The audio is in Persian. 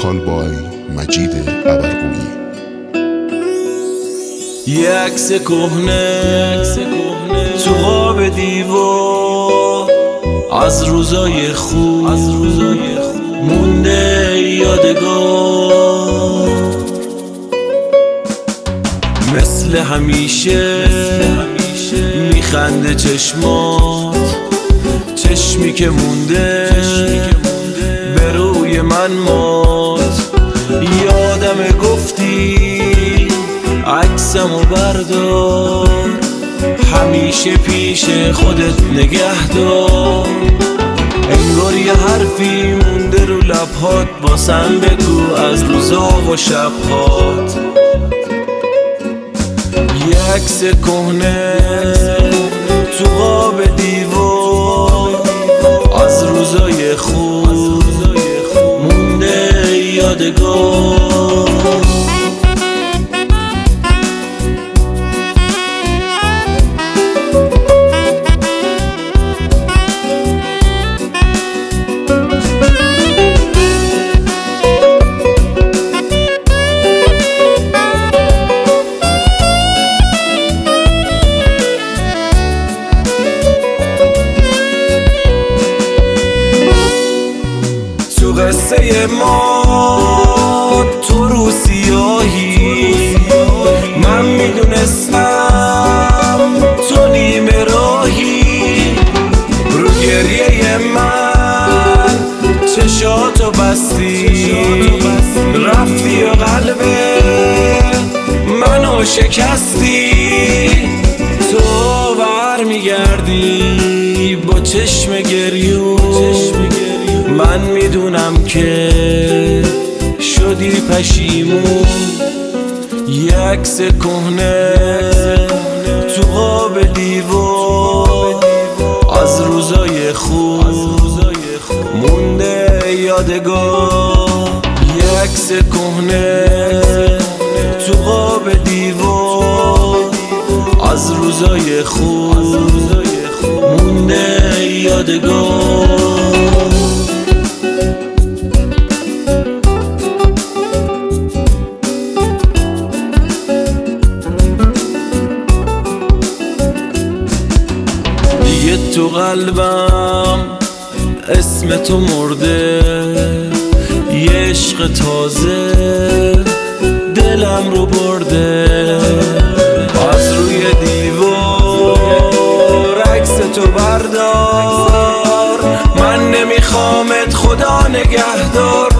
وکال بای مجید ابرقویی. یه عکس کهنه تو قاب دیوار، از روزای خوب مونده یادگار. مثل همیشه میخنده چشمات، چشمی که مونده به روی من مات. یادم گفتی عکسمو بردار، همیشه پیش خودت نگه دار. انگار یه حرفی مونده رو لبهات، باسم بگو از روزا و شبهات. یه عکس کهنه تو قاب دیوار، از روزای خوب مونده یادگار. قصه ما تو رو سیاهی، من میدونستم تو نیمه راهی. رو گریه من چشاتو بستی، رفتی و قلب منو شکستی. تو برمیگردی با چشم گریون، من میدونم که شدی پشیمون. یه عکس کهنه تو قاب دیوار، از روزای خوب مونده یادگار. یه عکس کهنه تو قاب دیوار، از روزای خوب مونده یادگار. تو قلبم اسم تو مرده، یه عشق تازه دلم رو برده. از روی دیوار عکس تو بردار، من نمیخوامت خدا نگهدار.